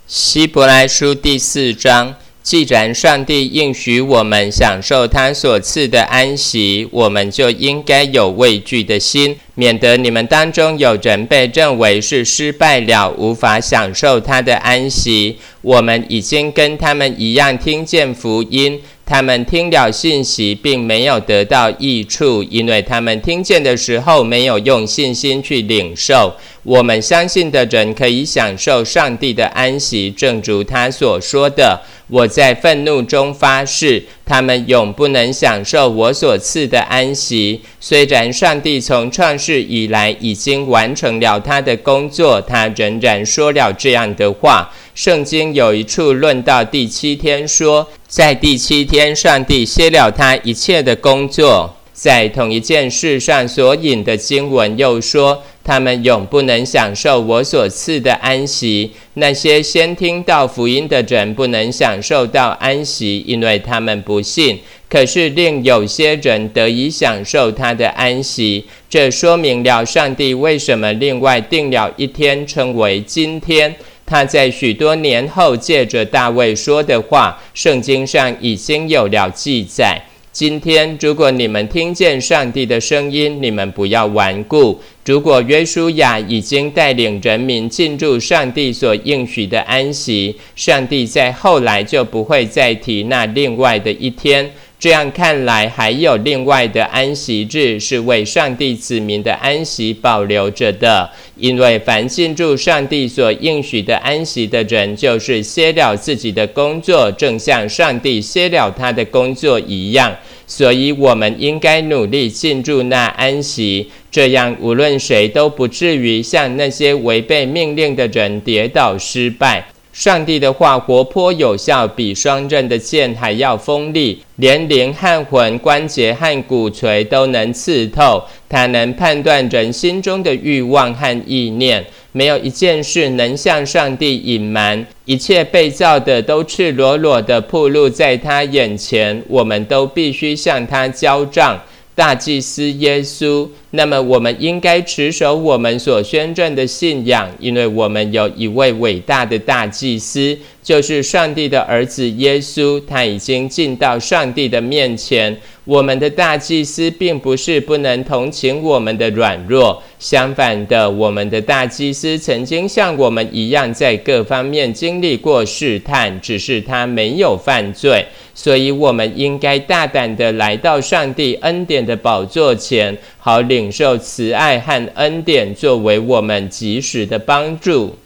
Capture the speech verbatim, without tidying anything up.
希伯来书第四章，既然上帝应许我们享受他所赐的安息，我们就应该有畏惧的心，免得你们当中有人被认为是失败了，无法享受他的安息。我们已经跟他们一样听见福音，他们听了信息并没有得到益处，因为他们听见的时候没有用信心去领受。我们相信的人可以享受上帝的安息，正如他所说的，我在愤怒中发誓，他们永不能享受我所赐的安息。虽然上帝从创世以来已经完成了他的工作，他仍然说了这样的话。圣经有一处论到第七天说，在第七天上帝歇了他一切的工作。在同一件事上所引的经文又说，他们永不能享受我所赐的安息。那些先听到福音的人不能享受到安息，因为他们不信。可是另有些人得以享受他的安息，这说明了上帝为什么另外定了一天称为今天。他在许多年后借着大卫说的话，圣经上已经有了记载。今天如果你们听见上帝的声音，你们不要顽固。如果约书亚已经带领人民进入上帝所应许的安息，上帝在后来就不会再提那另外的一天。这样看来，还有另外的安息日是为上帝子民的安息保留着的。因为凡进入上帝所应许的安息的人，就是歇了自己的工作，正像上帝歇了他的工作一样。所以我们应该努力进入那安息，这样无论谁都不至于像那些违背命令的人跌倒失败。上帝的话活泼有效，比双刃的剑还要锋利，连灵和魂、关节和骨髓都能刺透。它能判断人心中的欲望和意念，没有一件事能向上帝隐瞒。一切被造的都赤裸裸地暴露在他眼前，我们都必须向他交账。大祭司耶稣，那么我们应该持守我们所宣认的信仰，因为我们有一位伟大的大祭司，就是上帝的儿子耶稣，他已经进到上帝的面前。我们的大祭司并不是不能同情我们的软弱，相反的，我们的大祭司曾经像我们一样在各方面经历过试探，只是他没有犯罪。所以我们应该大胆地来到上帝恩典的宝座前，好领受慈爱和恩典作为我们及时的帮助。